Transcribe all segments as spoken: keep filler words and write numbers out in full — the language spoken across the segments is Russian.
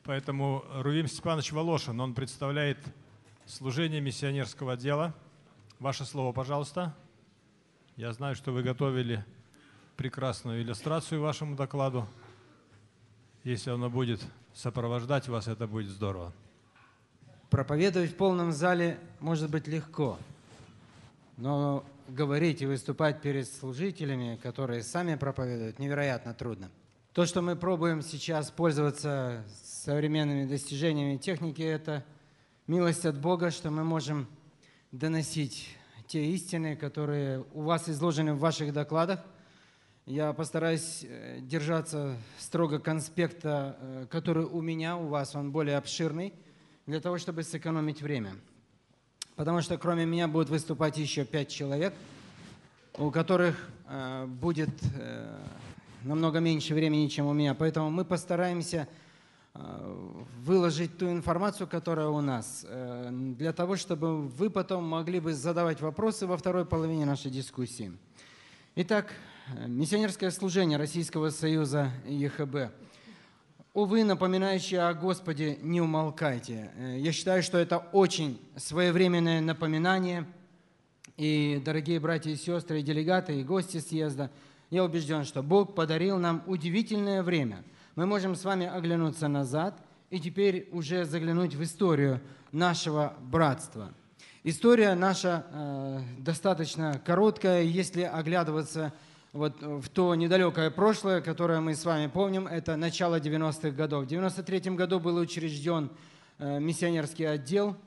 Поэтому Рувим Степанович Волошин, он представляет служение миссионерского отдела. Ваше слово, пожалуйста. Я знаю, что вы готовили прекрасную иллюстрацию вашему докладу. Если оно будет сопровождать вас, это будет здорово. Проповедовать в полном зале может быть легко, но говорить и выступать перед служителями, которые сами проповедуют, невероятно трудно. То, что мы пробуем сейчас пользоваться современными достижениями техники, это милость от Бога, что мы можем доносить те истины, которые у вас изложены в ваших докладах. Я постараюсь держаться строго конспекта, который у меня, у вас он более обширный, для того, чтобы сэкономить время. Потому что кроме меня будут выступать еще пять человек, у которых э, будет э, намного меньше времени, чем у меня. Поэтому мы постараемся э, выложить ту информацию, которая у нас, э, для того, чтобы вы потом могли бы задавать вопросы во второй половине нашей дискуссии. Итак, миссионерское служение Российского Союза ЕХБ. Увы, напоминающие о Господе, не умолкайте. Я считаю, что это очень своевременное напоминание. И, дорогие братья и сестры, и делегаты, и гости съезда, я убежден, что Бог подарил нам удивительное время. Мы можем с вами оглянуться назад и теперь уже заглянуть в историю нашего братства. История наша э, достаточно короткая, если оглядываться вот в то недалекое прошлое, которое мы с вами помним, это начало девяностых годов. В девяносто третьем году был учрежден э, миссионерский отдел,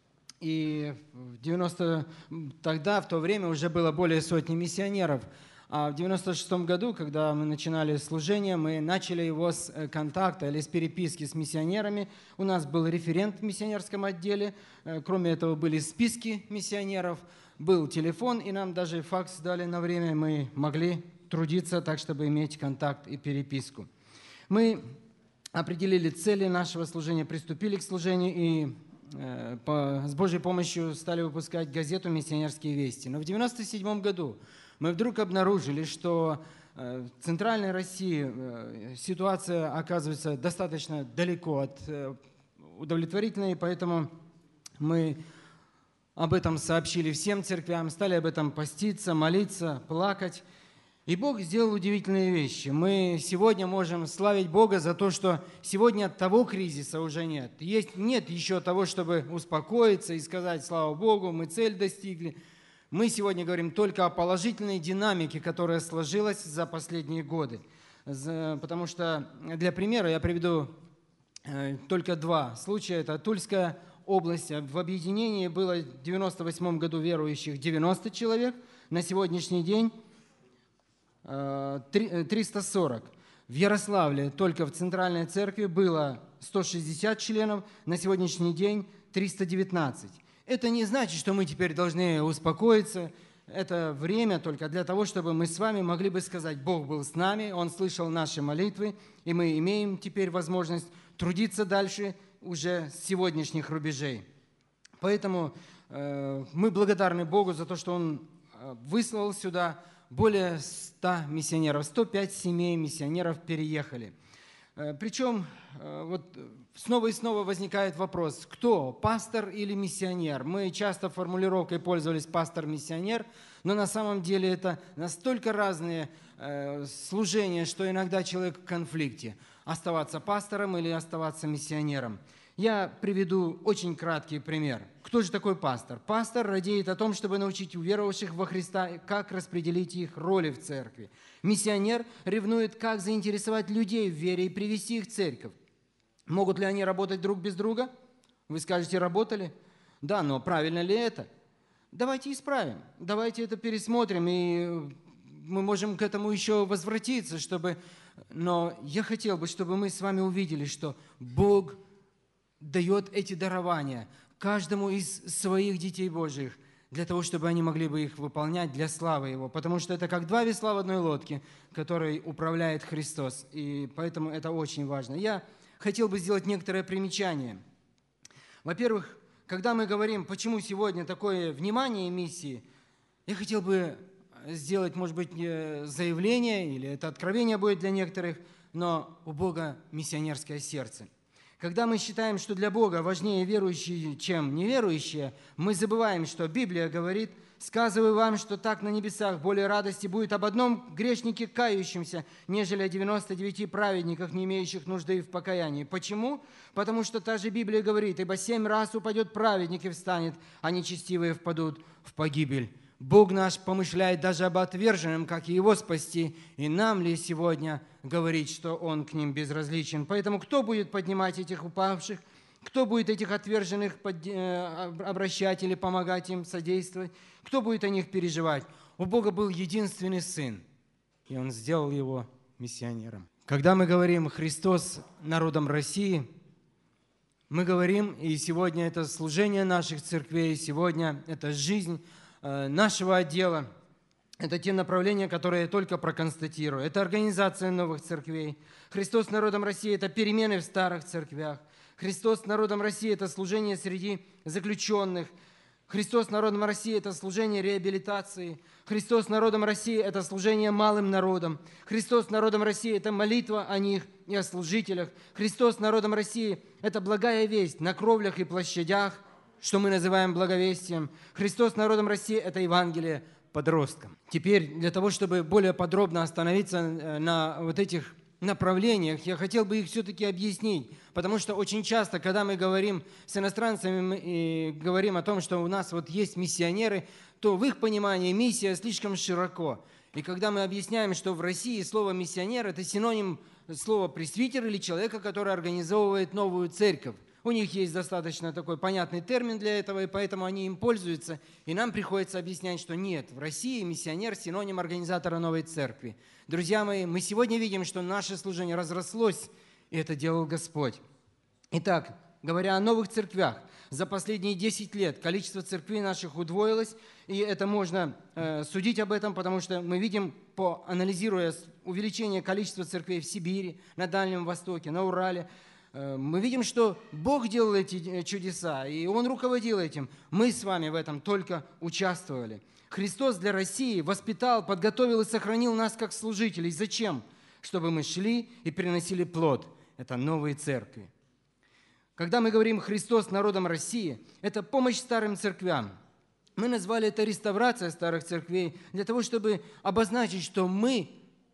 и в девяностом тогда, в то время, уже было более сотни миссионеров. А в девяносто шестом году, когда мы начинали служение, мы начали его с контакта или с переписки с миссионерами. У нас был референт в миссионерском отделе, кроме этого были списки миссионеров, был телефон, и нам даже факс дали на время, мы могли трудиться так, чтобы иметь контакт и переписку. Мы определили цели нашего служения, приступили к служению и э, по, с Божьей помощью стали выпускать газету «Миссионерские вести». Но в девяносто седьмом году мы вдруг обнаружили, что э, в Центральной России э, ситуация оказывается достаточно далеко от э, удовлетворительной, поэтому мы об этом сообщили всем церквям, стали об этом поститься, молиться, плакать. И Бог сделал удивительные вещи. Мы сегодня можем славить Бога за то, что сегодня того кризиса уже нет. Есть, нет еще того, чтобы успокоиться и сказать: слава Богу, мы цель достигли. Мы сегодня говорим только о положительной динамике, которая сложилась за последние годы. Потому что, для примера, я приведу только два случая. Это Тульская область. В объединении было в девяносто восьмом году верующих девяносто человек. На сегодняшний день триста сорок. В Ярославле только в Центральной Церкви было сто шестьдесят членов. На сегодняшний день триста девятнадцать. Это не значит, что мы теперь должны успокоиться. Это время только для того, чтобы мы с вами могли бы сказать: Бог был с нами, Он слышал наши молитвы, и мы имеем теперь возможность трудиться дальше уже с сегодняшних рубежей. Поэтому э, мы благодарны Богу за то, что Он выслал сюда более ста миссионеров, сто пять семей миссионеров переехали. Э, причем э, вот снова и снова возникает вопрос: кто, пастор или миссионер? Мы часто формулировкой пользовались пастор-миссионер, но на самом деле это настолько разные э, служения, что иногда человек в конфликте. Оставаться пастором или оставаться миссионером. Я приведу очень краткий пример. Кто же такой пастор? Пастор радеет о том, чтобы научить уверовавших во Христа, как распределить их роли в церкви. Миссионер ревнует, как заинтересовать людей в вере и привести их в церковь. Могут ли они работать друг без друга? Вы скажете: работали? Да, но правильно ли это? Давайте исправим, давайте это пересмотрим, и мы можем к этому еще возвратиться, чтобы... Но я хотел бы, чтобы мы с вами увидели, что Бог дает эти дарования каждому из своих детей Божьих, для того, чтобы они могли бы их выполнять для славы Его. Потому что это как два весла в одной лодке, которой управляет Христос. И поэтому это очень важно. Я хотел бы сделать некоторое примечание. Во-первых, когда мы говорим, почему сегодня такое внимание миссии, я хотел бы сделать, может быть, заявление, или это откровение будет для некоторых, но у Бога миссионерское сердце. Когда мы считаем, что для Бога важнее верующие, чем неверующие, мы забываем, что Библия говорит: «Сказываю вам, что так на небесах более радости будет об одном грешнике кающемся, нежели о девяноста девяти праведниках, не имеющих нужды в покаянии». Почему? Потому что та же Библия говорит: «Ибо семь раз упадет праведник и встанет, а нечестивые впадут в погибель». Бог наш помышляет даже об отверженном, как и его спасти. И нам ли сегодня говорить, что Он к ним безразличен? Поэтому кто будет поднимать этих упавших? Кто будет этих отверженных обращать или помогать им, содействовать? Кто будет о них переживать? У Бога был единственный Сын, и Он сделал Его миссионером. Когда мы говорим «Христос народом России», мы говорим, и сегодня это служение наших церквей, сегодня это жизнь нашего отдела, это те направления, которые я только проконстатирую. Это организация новых церквей. Христос с народом России – это перемены в старых церквях. Христос с народом России – это служение среди заключенных. Христос с народом России – это служение реабилитации. Христос с народом России – это служение малым народам. Христос с народом России – это молитва о них и о служителях. Христос с народом России – это благая весть на кровлях и площадях, что мы называем благовестием. Христос с народом России – это Евангелие подросткам. Теперь для того, чтобы более подробно остановиться на вот этих направлениях, я хотел бы их все-таки объяснить, потому что очень часто, когда мы говорим с иностранцами и говорим о том, что у нас вот есть миссионеры, то в их понимании миссия слишком широко. И когда мы объясняем, что в России слово «миссионер» – это синоним слова «пресвитер» или человека, который организовывает новую церковь. У них есть достаточно такой понятный термин для этого, и поэтому они им пользуются. И нам приходится объяснять, что нет, в России миссионер – синоним организатора новой церкви. Друзья мои, мы сегодня видим, что наше служение разрослось, и это делал Господь. Итак, говоря о новых церквях, за последние десять лет количество церквей наших удвоилось, и это можно э, судить об этом, потому что мы видим, по, анализируя увеличение количества церквей в Сибири, на Дальнем Востоке, на Урале, мы видим, что Бог делал эти чудеса, и Он руководил этим. Мы с вами в этом только участвовали. Христос для России воспитал, подготовил и сохранил нас как служителей. Зачем? Чтобы мы шли и приносили плод. Это новые церкви. Когда мы говорим «Христос с народом России», это помощь старым церквям. Мы назвали это реставрация старых церквей для того, чтобы обозначить, что мы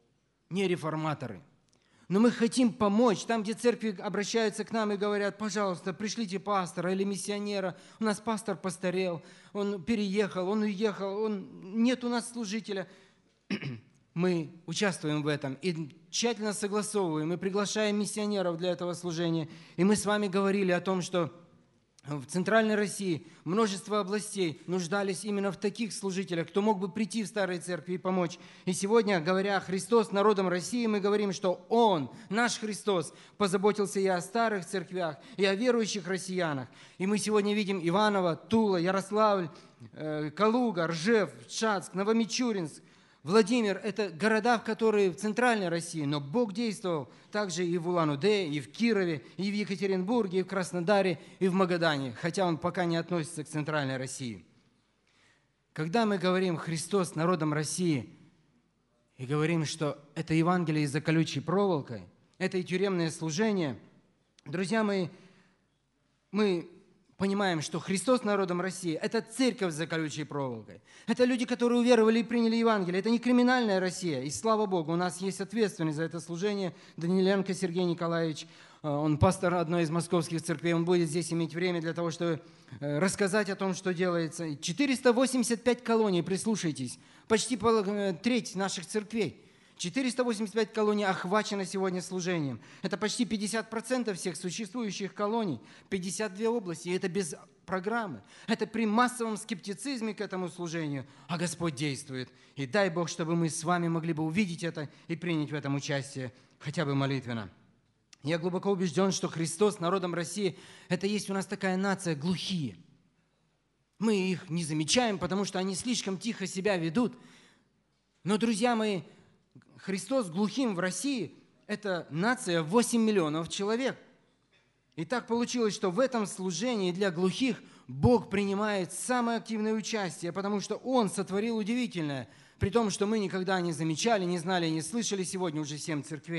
не реформаторы. Но мы хотим помочь. Там, где церкви обращаются к нам и говорят: пожалуйста, пришлите пастора или миссионера. У нас пастор постарел, он переехал, он уехал, он... нет у нас служителя. Мы участвуем в этом и тщательно согласовываем, и приглашаем миссионеров для этого служения. И мы с вами говорили о том, что в Центральной России множество областей нуждались именно в таких служителях, кто мог бы прийти в старые церкви и помочь. И сегодня, говоря о Христос с народом России, мы говорим, что Он, наш Христос, позаботился и о старых церквях, и о верующих россиянах. И мы сегодня видим Иваново, Тула, Ярославль, Калуга, Ржев, Шацк, Новомичуринск, Владимир – это города, в которые в Центральной России, но Бог действовал также и в Улан-Удэ, и в Кирове, и в Екатеринбурге, и в Краснодаре, и в Магадане, хотя он пока не относится к Центральной России. Когда мы говорим «Христос с народом России» и говорим, что это Евангелие за колючей проволокой, это и тюремное служение, друзья мои, мы понимаем, что Христос с народом России – это церковь за колючей проволокой. Это люди, которые уверовали и приняли Евангелие. Это не криминальная Россия. И слава Богу, у нас есть ответственный за это служение Даниленко Сергей Николаевич. Он пастор одной из московских церквей. Он будет здесь иметь время для того, чтобы рассказать о том, что делается. четыреста восемьдесят пять колоний, прислушайтесь. Почти треть наших церквей. четыреста восемьдесят пять колоний охвачено сегодня служением. Это почти пятьдесят процентов всех существующих колоний, пятьдесят две области, и это без программы. Это при массовом скептицизме к этому служению, а Господь действует. И дай Бог, чтобы мы с вами могли бы увидеть это и принять в этом участие, хотя бы молитвенно. Я глубоко убежден, что Христос с народом России – это есть у нас такая нация глухие. Мы их не замечаем, потому что они слишком тихо себя ведут. Но, друзья мои, Христос глухим в России – это нация восемь миллионов человек. И так получилось, что в этом служении для глухих Бог принимает самое активное участие, потому что Он сотворил удивительное, при том, что мы никогда не замечали, не знали, не слышали сегодня уже семь церквей.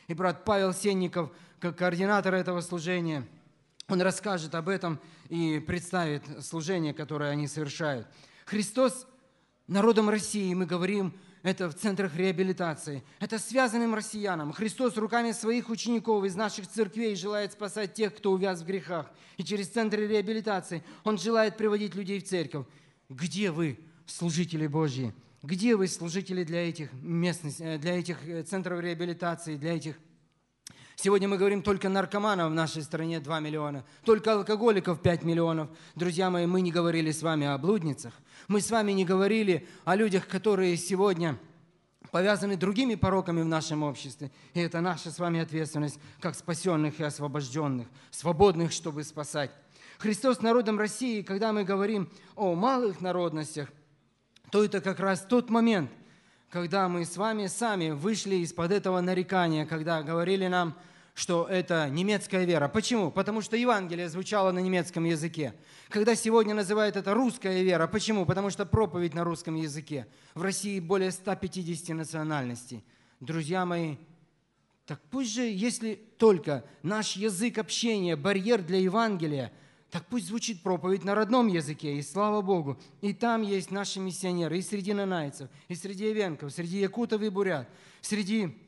И брат Павел Сенников, как координатор этого служения, он расскажет об этом и представит служение, которое они совершают. Христос народом России, мы говорим, это в центрах реабилитации. Это связанным россиянам. Христос руками своих учеников из наших церквей желает спасать тех, кто увяз в грехах. И через центры реабилитации Он желает приводить людей в церковь. Где вы, служители Божьи? Где вы, служители для этих местностей, для этих центров реабилитации, для этих... Сегодня мы говорим, только наркоманов в нашей стране два миллиона, только алкоголиков пять миллионов. Друзья мои, мы не говорили с вами о блудницах. Мы с вами не говорили о людях, которые сегодня повязаны другими пороками в нашем обществе. И это наша с вами ответственность, как спасенных и освобожденных, свободных, чтобы спасать. Христос народом России, когда мы говорим о малых народностях, то это как раз тот момент, когда мы с вами сами вышли из-под этого нарекания, когда говорили нам, что это немецкая вера. Почему? Потому что Евангелие звучало на немецком языке. Когда сегодня называют это русская вера. Почему? Потому что проповедь на русском языке. В России более ста пятидесяти национальностей. Друзья мои, так пусть же, если только наш язык общения, барьер для Евангелия, так пусть звучит проповедь на родном языке, и слава Богу. И там есть наши миссионеры, и среди нанайцев, и среди эвенков, среди якутов и бурят, среди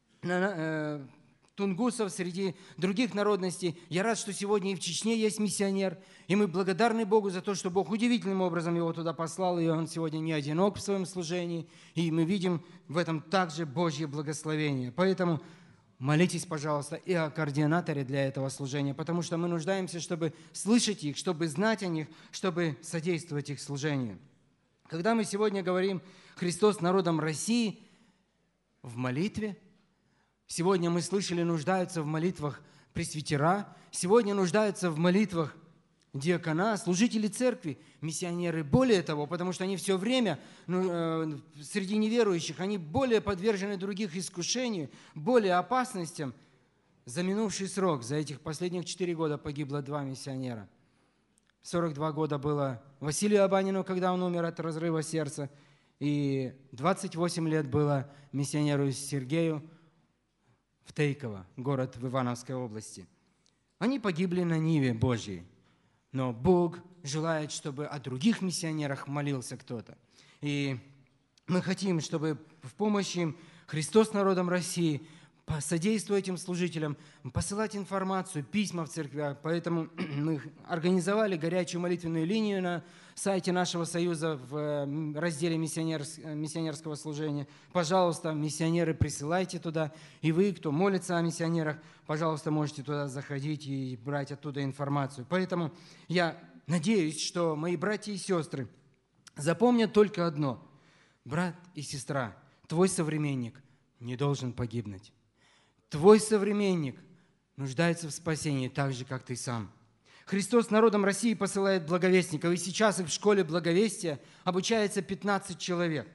э, тунгусов, среди других народностей. Я рад, что сегодня и в Чечне есть миссионер, и мы благодарны Богу за то, что Бог удивительным образом его туда послал, и он сегодня не одинок в своем служении, и мы видим в этом также Божье благословение. Поэтому молитесь, пожалуйста, и о координаторе для этого служения, потому что мы нуждаемся, чтобы слышать их, чтобы знать о них, чтобы содействовать их служению. Когда мы сегодня говорим «Христос народом России» в молитве, сегодня мы слышали, нуждаются в молитвах пресвитера, сегодня нуждаются в молитвах диакона, служители церкви, миссионеры. Более того, потому что они все время ну, э, среди неверующих, они более подвержены других искушению, более опасностям. За минувший срок, за этих последних четыре года погибло два миссионера. сорок два года было Василию Абанину, когда он умер от разрыва сердца, и двадцать восемь лет было миссионеру Сергею в Тейково, город в Ивановской области. Они погибли на ниве Божьей. Но Бог желает, чтобы о других миссионерах молился кто-то. И мы хотим, чтобы в помощи им Христос народом России содействовать этим служителям, посылать информацию, письма в церквях. Поэтому мы организовали горячую молитвенную линию на сайте нашего союза в разделе миссионерского служения. Пожалуйста, миссионеры, присылайте туда. И вы, кто молится о миссионерах, пожалуйста, можете туда заходить и брать оттуда информацию. Поэтому я надеюсь, что мои братья и сестры запомнят только одно. Брат и сестра, твой современник не должен погибнуть. Твой современник нуждается в спасении так же, как ты сам. Христос народом России посылает благовестников, и сейчас их в школе благовестия обучается пятнадцать человек.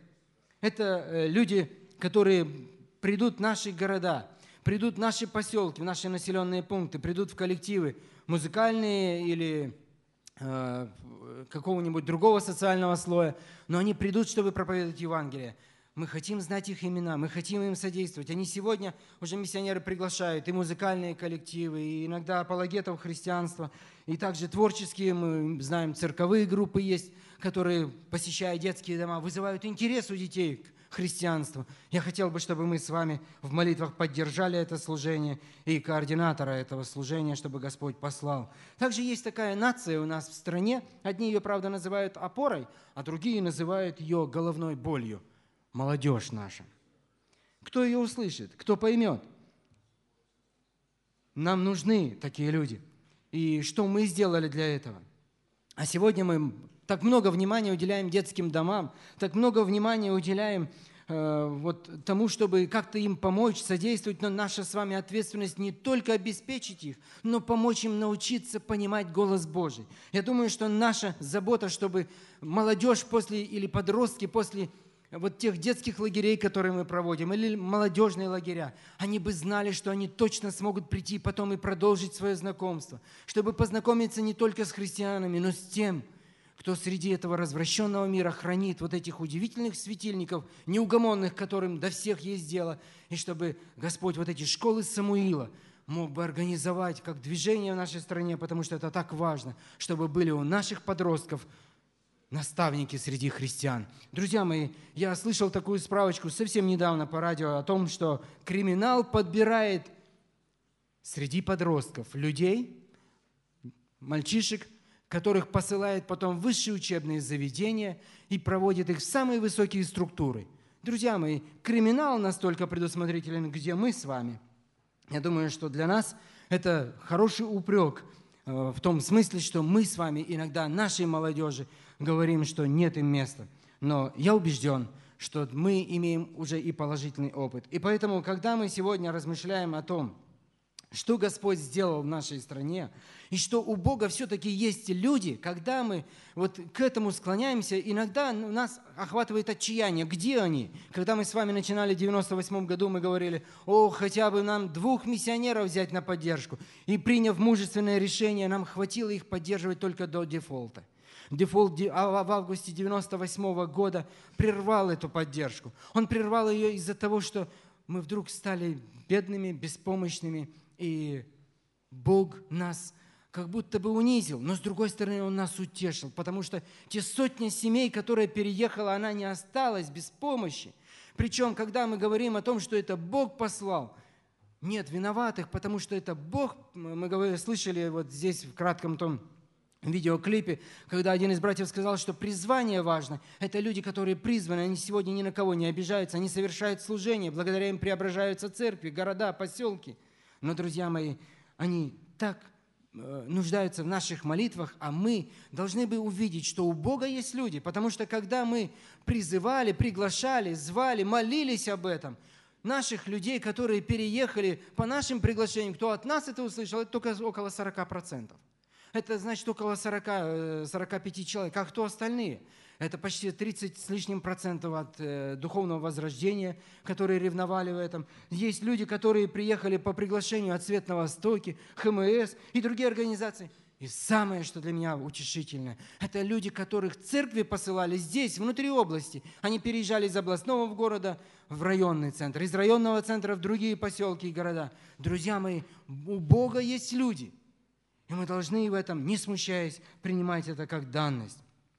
Это люди, которые придут в наши города, придут в наши поселки, в наши населенные пункты, придут в коллективы музыкальные или э, какого-нибудь другого социального слоя, но они придут, чтобы проповедовать Евангелие. Мы хотим знать их имена, мы хотим им содействовать. Они сегодня, уже миссионеры приглашают и музыкальные коллективы, и иногда апологетов христианства, и также творческие, мы знаем, цирковые группы есть, которые, посещая детские дома, вызывают интерес у детей к христианству. Я хотел бы, чтобы мы с вами в молитвах поддержали это служение и координатора этого служения, чтобы Господь послал. Также есть такая нация у нас в стране. Одни ее, правда, называют опорой, а другие называют ее головной болью. Молодежь наша. Кто ее услышит? Кто поймет? Нам нужны такие люди. И что мы сделали для этого? А сегодня мы так много внимания уделяем детским домам, так много внимания уделяем э, вот тому, чтобы как-то им помочь, содействовать. Но наша с вами ответственность не только обеспечить их, но помочь им научиться понимать голос Божий. Я думаю, что наша забота, чтобы молодежь после или подростки после вот тех детских лагерей, которые мы проводим, или молодежные лагеря, они бы знали, что они точно смогут прийти потом и продолжить свое знакомство, чтобы познакомиться не только с христианами, но с тем, кто среди этого развращенного мира хранит вот этих удивительных светильников, неугомонных, которым до всех есть дело, и чтобы Господь вот эти школы Самуила мог бы организовать как движение в нашей стране, потому что это так важно, чтобы были у наших подростков наставники среди христиан. Друзья мои, я слышал такую справочку совсем недавно по радио о том, что криминал подбирает среди подростков людей, мальчишек, которых посылает потом в высшие учебные заведения и проводит их в самые высокие структуры. Друзья мои, криминал настолько предусмотрителен, где мы с вами. Я думаю, что для нас это хороший упрек в том смысле, что мы с вами иногда нашей молодежи говорим, что нет им места. Но я убежден, что мы имеем уже и положительный опыт. И поэтому, когда мы сегодня размышляем о том, что Господь сделал в нашей стране, и что у Бога все-таки есть люди, когда мы вот к этому склоняемся, иногда нас охватывает отчаяние. Где они? Когда мы с вами начинали в девяносто восьмом году, мы говорили, о, хотя бы нам двух миссионеров взять на поддержку. И приняв мужественное решение, нам хватило их поддерживать только до дефолта. Дефолт в августе девяносто восьмого года прервал эту поддержку. Он прервал ее из-за того, что мы вдруг стали бедными, беспомощными, и Бог нас как будто бы унизил, но с другой стороны Он нас утешил, потому что те сотни семей, которые переехала, она не осталась без помощи. Причем, когда мы говорим о том, что это Бог послал, нет виноватых, потому что это Бог. Мы говорили, слышали вот здесь в кратком том видеоклипе, когда один из братьев сказал, что призвание важно. Это люди, которые призваны, они сегодня ни на кого не обижаются, они совершают служение, благодаря им преображаются церкви, города, поселки. Но, друзья мои, они так э, нуждаются в наших молитвах, а мы должны бы увидеть, что у Бога есть люди. Потому что когда мы призывали, приглашали, звали, молились об этом, наших людей, которые переехали по нашим приглашениям, кто от нас это услышал, это только около сорок процентов. Это значит около сорока, сорока пяти человек. А кто остальные? Это почти тридцать с лишним процентов от э, духовного возрождения, которые ревновали в этом. Есть люди, которые приехали по приглашению от Свет на Востоке, ХМС и другие организации. И самое, что для меня утешительное, это люди, которых церкви посылали здесь, внутри области. Они переезжали из областного города в районный центр, из районного центра в другие поселки и города. Друзья мои, у Бога есть люди. И мы должны в этом, не смущаясь, принимать это как данность.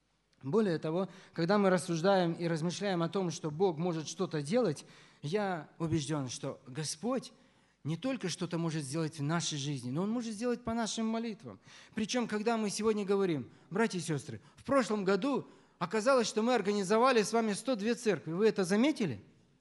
Более того, когда мы рассуждаем и размышляем о том, что Бог может что-то делать, я убежден, что Господь не только что-то может сделать в нашей жизни, но Он может сделать по нашим молитвам. Причем, когда мы сегодня говорим, братья и сестры, в прошлом году оказалось, что мы организовали с вами сто две церкви. Вы это заметили?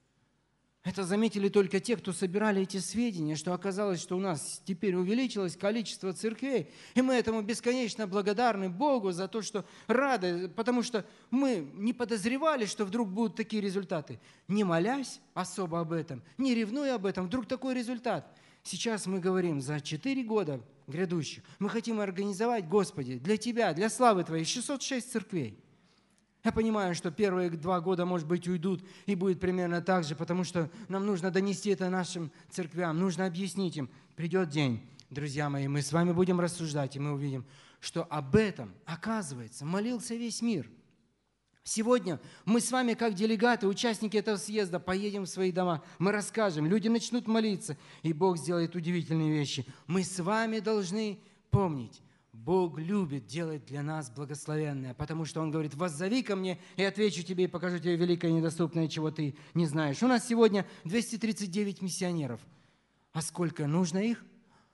Это заметили только те, кто собирали эти сведения, что оказалось, что у нас теперь увеличилось количество церквей. И мы этому бесконечно благодарны Богу за то, что рады, потому что мы не подозревали, что вдруг будут такие результаты. Не молясь особо об этом, не ревнуя об этом, вдруг такой результат. Сейчас мы говорим, за четыре года грядущих мы хотим организовать, Господи, для Тебя, для славы Твоей шестьсот шесть церквей. Я понимаю, что первые два года, может быть, уйдут, и будет примерно так же, потому что нам нужно донести это нашим церквям, нужно объяснить им. Придет день, друзья мои, мы с вами будем рассуждать, и мы увидим, что об этом, оказывается, молился весь мир. Сегодня мы с вами, как делегаты, участники этого съезда, поедем в свои дома, мы расскажем, люди начнут молиться, и Бог сделает удивительные вещи. Мы с вами должны помнить, Бог любит делать для нас благословенное, потому что Он говорит, воззови ко мне, и отвечу тебе, и покажу тебе великое и недоступное, чего ты не знаешь. У нас сегодня двести тридцать девять миссионеров. А сколько нужно их?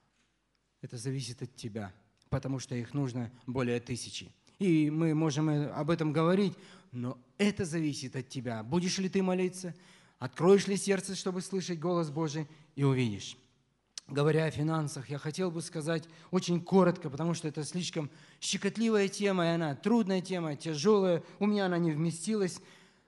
Это зависит от тебя, потому что их нужно более тысячи. И мы можем об этом говорить, но это зависит от тебя. Будешь ли ты молиться? Откроешь ли сердце, чтобы слышать голос Божий, и увидишь. Говоря о финансах, я хотел бы сказать очень коротко, потому что это слишком щекотливая тема, и она трудная тема, тяжелая. У меня она не вместилась.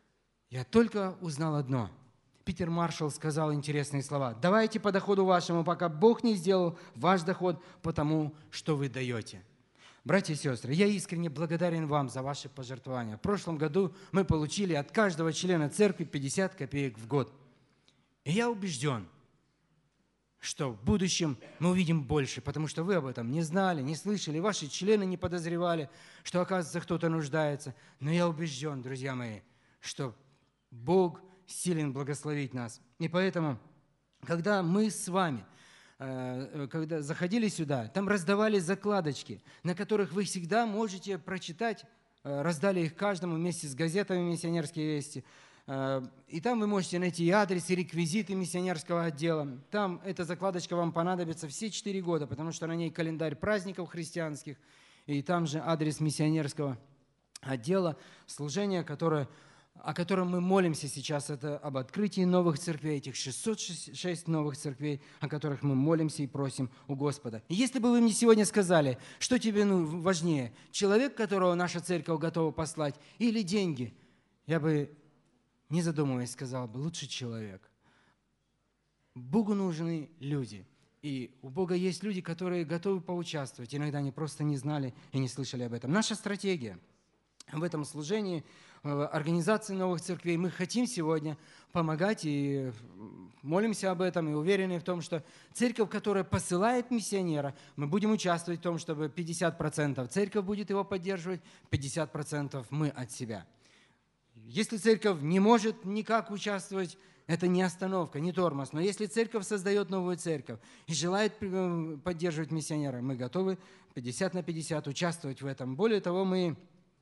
Я только узнал одно. Питер Маршалл сказал интересные слова. «Давайте по доходу вашему, пока Бог не сделал ваш доход, потому что вы даете». Братья и сестры, я искренне благодарен вам за ваши пожертвования. В прошлом году мы получили от каждого члена церкви пятьдесят копеек в год. И я убежден, что в будущем мы увидим больше, потому что вы об этом не знали, не слышали, ваши члены не подозревали, что, оказывается, кто-то нуждается. Но я убежден, друзья мои, что Бог силен благословить нас. И поэтому, когда мы с вами, когда заходили сюда, там раздавали закладочки, на которых вы всегда можете прочитать, раздали их каждому вместе с газетами «Миссионерские вести». И там вы можете найти и адрес, и реквизиты миссионерского отдела. Там эта закладочка вам понадобится все четыре года, потому что на ней календарь праздников христианских, и там же адрес миссионерского отдела, служения, которое, о котором мы молимся сейчас, это об открытии новых церквей, этих шестьсот шесть новых церквей, о которых мы молимся и просим у Господа. И если бы вы мне сегодня сказали, что тебе ну, важнее, человек, которого наша церковь готова послать, или деньги, я бы, не задумываясь, сказал бы, лучше человек. Богу нужны люди. И у Бога есть люди, которые готовы поучаствовать. Иногда они просто не знали и не слышали об этом. Наша стратегия в этом служении, в организации новых церквей, мы хотим сегодня помогать и молимся об этом, и уверены в том, что церковь, которая посылает миссионера, мы будем участвовать в том, чтобы пятьдесят процентов церковь будет его поддерживать, пятьдесят процентов мы от себя. Если церковь не может никак участвовать, это не остановка, не тормоз. Но если церковь создает новую церковь и желает поддерживать миссионера, мы готовы пятьдесят на пятьдесят участвовать в этом. Более того, мы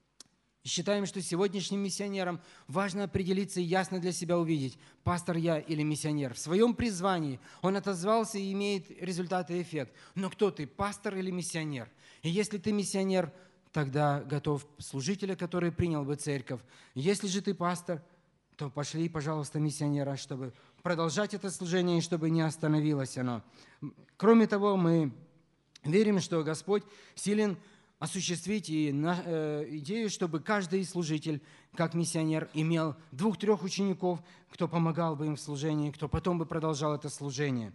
считаем, что сегодняшним миссионерам важно определиться и ясно для себя увидеть, пастор я или миссионер. В своем призвании он отозвался и имеет результат и эффект. Но кто ты, пастор или миссионер? И если ты миссионер, тогда готов служителя, который принял бы церковь. Если же ты пастор, то пошли, пожалуйста, миссионера, чтобы продолжать это служение и чтобы не остановилось оно. Кроме того, мы верим, что Господь силен осуществить и на, э, идею, чтобы каждый служитель, как миссионер, имел двух-трех учеников, кто помогал бы им в служении, кто потом бы продолжал это служение.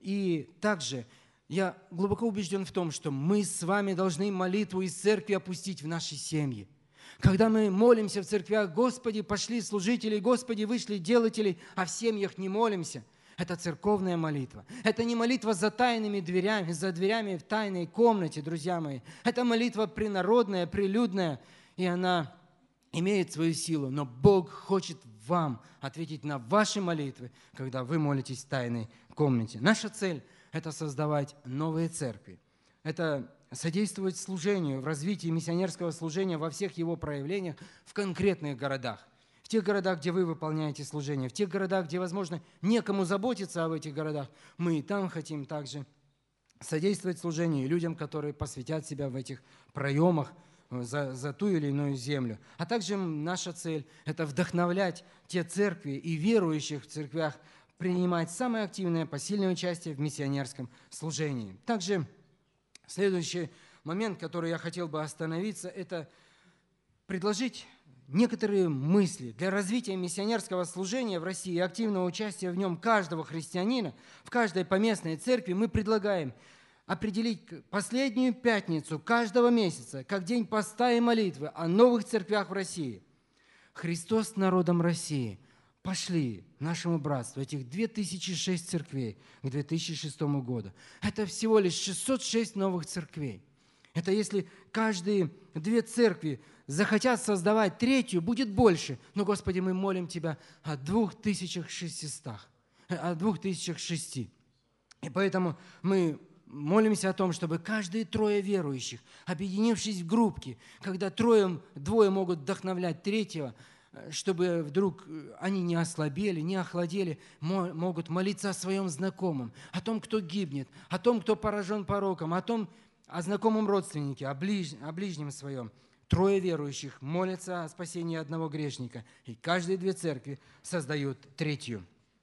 И также я глубоко убежден в том, что мы с вами должны молитву из церкви опустить в наши семьи. Когда мы молимся в церквях, Господи, пошли служители, Господи, вышли делатели, а в семьях не молимся, это церковная молитва. Это не молитва за тайными дверями, за дверями в тайной комнате, друзья мои. Это молитва принародная, прилюдная, и она имеет свою силу. Но Бог хочет вам ответить на ваши молитвы, когда вы молитесь в тайной комнате. Наша цель – это создавать новые церкви. Это содействовать служению, в развитии миссионерского служения во всех его проявлениях в конкретных городах. В тех городах, где вы выполняете служение, в тех городах, где, возможно, некому заботиться об этих городах, мы и там хотим также содействовать служению людям, которые посвятят себя в этих проемах за, за ту или иную землю. А также наша цель – это вдохновлять те церкви и верующих в церквях принимать самое активное посильное участие в миссионерском служении. Также следующий момент, который я хотел бы остановиться, это предложить некоторые мысли для развития миссионерского служения в России и активного участия в нем каждого христианина, в каждой поместной церкви. Мы предлагаем определить последнюю пятницу каждого месяца как день поста и молитвы о новых церквях в России. Христос с народом России. Пошли нашему братству этих две тысячи шесть церквей к две тысячи шестому году. Это всего лишь шестьсот шесть новых церквей. Это если каждые две церкви захотят создавать третью, будет больше. Но, Господи, мы молим Тебя о двух тысячах шестистах, о двух тысячах шести. И поэтому мы молимся о том, чтобы каждые трое верующих, объединившись в группки, когда трое, двое могут вдохновлять третьего, чтобы вдруг они не ослабели, не охладели, могут молиться о своем знакомом, о том, кто гибнет, о том, кто поражен пороком, о том, о знакомом родственнике, о, ближ, о ближнем своем. Трое верующих молятся о спасении одного грешника, и каждые две церкви создают третью.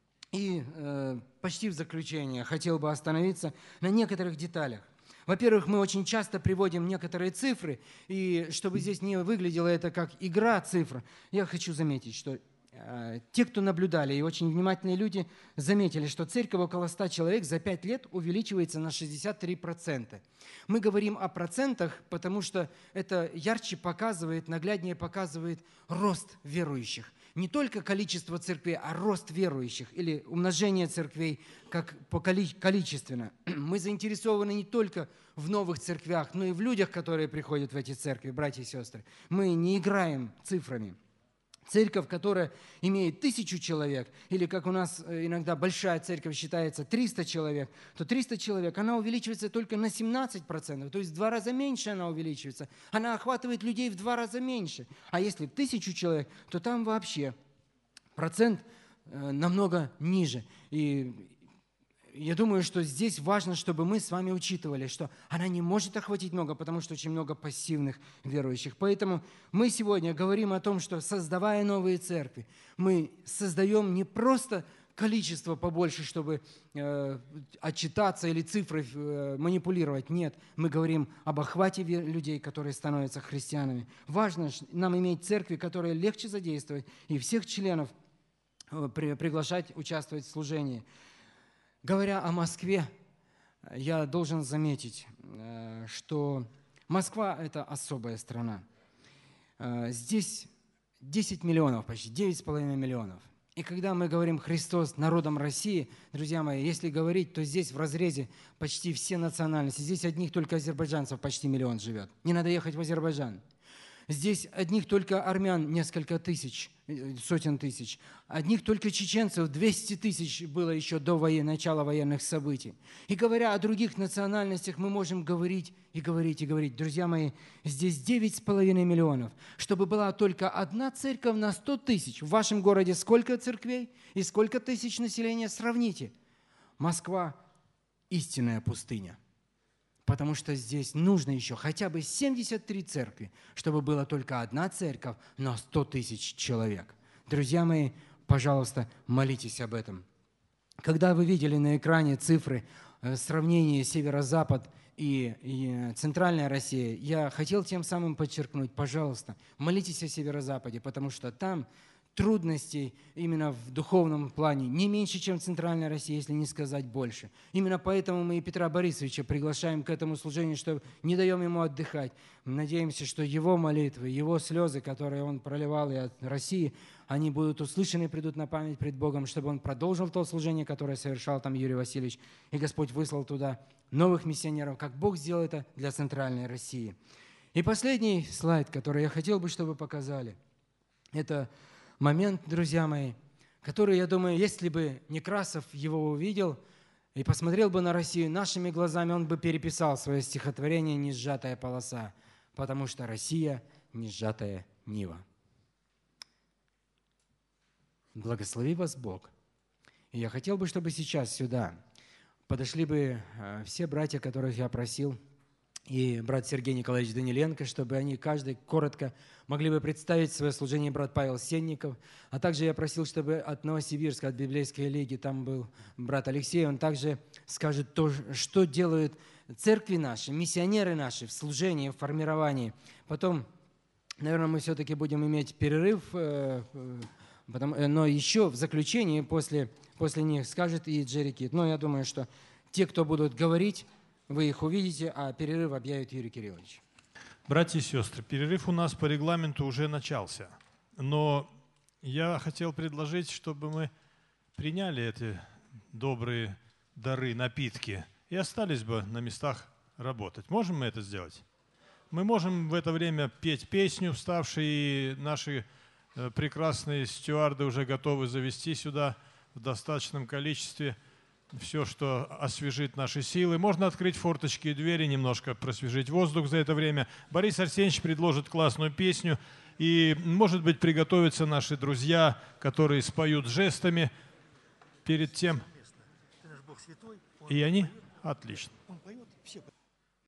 И э, почти в заключение хотел бы остановиться на некоторых деталях. Во-первых, мы очень часто приводим некоторые цифры, и чтобы здесь не выглядело это как игра цифр, я хочу заметить, что те, кто наблюдали, и очень внимательные люди, заметили, что церковь около ста человек за пять лет увеличивается на шестьдесят три процента. Мы говорим о процентах, потому что это ярче показывает, нагляднее показывает рост верующих. Не только количество церквей, а рост верующих или умножение церквей как по количественно. Мы заинтересованы не только в новых церквях, но и в людях, которые приходят в эти церкви, братья и сестры. Мы не играем цифрами. Церковь, которая имеет тысячу человек, или как у нас иногда большая церковь считается триста человек, то триста человек, она увеличивается только на семнадцать процентов, то есть в два раза меньше она увеличивается. Она охватывает людей в два раза меньше. А если тысячу человек, то там вообще процент намного ниже. И я думаю, что здесь важно, чтобы мы с вами учитывали, что она не может охватить много, потому что очень много пассивных верующих. Поэтому мы сегодня говорим о том, что создавая новые церкви, мы создаем не просто количество побольше, чтобы э, отчитаться или цифры э, манипулировать. Нет, мы говорим об охвате людей, которые становятся христианами. Важно нам иметь церкви, которые легче задействовать, и всех членов э, при, приглашать участвовать в служении. Говоря о Москве, я должен заметить, что Москва – это особая страна. Здесь десять миллионов, почти девять с половиной миллионов. И когда мы говорим «Христос народом России», друзья мои, если говорить, то здесь в разрезе почти все национальности. Здесь одних только азербайджанцев почти миллион живет. Не надо ехать в Азербайджан. Здесь одних только армян несколько тысяч, сотен тысяч. Одних только чеченцев двести тысяч было еще до воен... начала военных событий. И говоря о других национальностях, мы можем говорить и говорить и говорить. Друзья мои, здесь девять с половиной миллионов. Чтобы была только одна церковь на сто тысяч. В вашем городе сколько церквей и сколько тысяч населения? Сравните. Москва – истинная пустыня. Потому что здесь нужно еще хотя бы семьдесят три церкви, чтобы была только одна церковь на сто тысяч человек. Друзья мои, пожалуйста, молитесь об этом. Когда вы видели на экране цифры сравнения северо-запад и, и центральная Россия, я хотел тем самым подчеркнуть, пожалуйста, молитесь о северо-западе, потому что там трудностей именно в духовном плане не меньше, чем в Центральной России, если не сказать больше. Именно поэтому мы и Петра Борисовича приглашаем к этому служению, что не даем ему отдыхать. Мы надеемся, что его молитвы, его слезы, которые он проливал и от России, они будут услышаны и придут на память пред Богом, чтобы он продолжил то служение, которое совершал там Юрий Васильевич, и Господь выслал туда новых миссионеров, как Бог сделал это для Центральной России. И последний слайд, который я хотел бы, чтобы показали, это момент, друзья мои, который, я думаю, если бы Некрасов его увидел и посмотрел бы на Россию нашими глазами, он бы переписал свое стихотворение «Не сжатая полоса», потому что Россия – не сжатая нива. Благослови вас Бог. И я хотел бы, чтобы сейчас сюда подошли бы все братья, которых я просил, и брат Сергей Николаевич Даниленко, чтобы они каждый коротко могли бы представить свое служение, брат Павел Сенников. А также я просил, чтобы от Новосибирска, от Библейской лиги, там был брат Алексей, он также скажет то, что делают церкви наши, миссионеры наши в служении, в формировании. Потом, наверное, мы все-таки будем иметь перерыв, но еще в заключении после, после них скажет и Джерри Кит. Но я думаю, что те, кто будут говорить, вы их увидите, а перерыв объявит Юрий Кириллович. Братья и сестры, перерыв у нас по регламенту уже начался. Но я хотел предложить, чтобы мы приняли эти добрые дары, напитки и остались бы на местах работать. Можем мы это сделать? Мы можем в это время петь песню, вставшие, и наши прекрасные стюарды уже готовы завести сюда в достаточном количестве все, что освежит наши силы. Можно открыть форточки и двери, немножко просвежить воздух за это время. Борис Арсеньевич предложит классную песню. И, может быть, приготовятся наши друзья, которые споют жестами перед тем. И они? Отлично.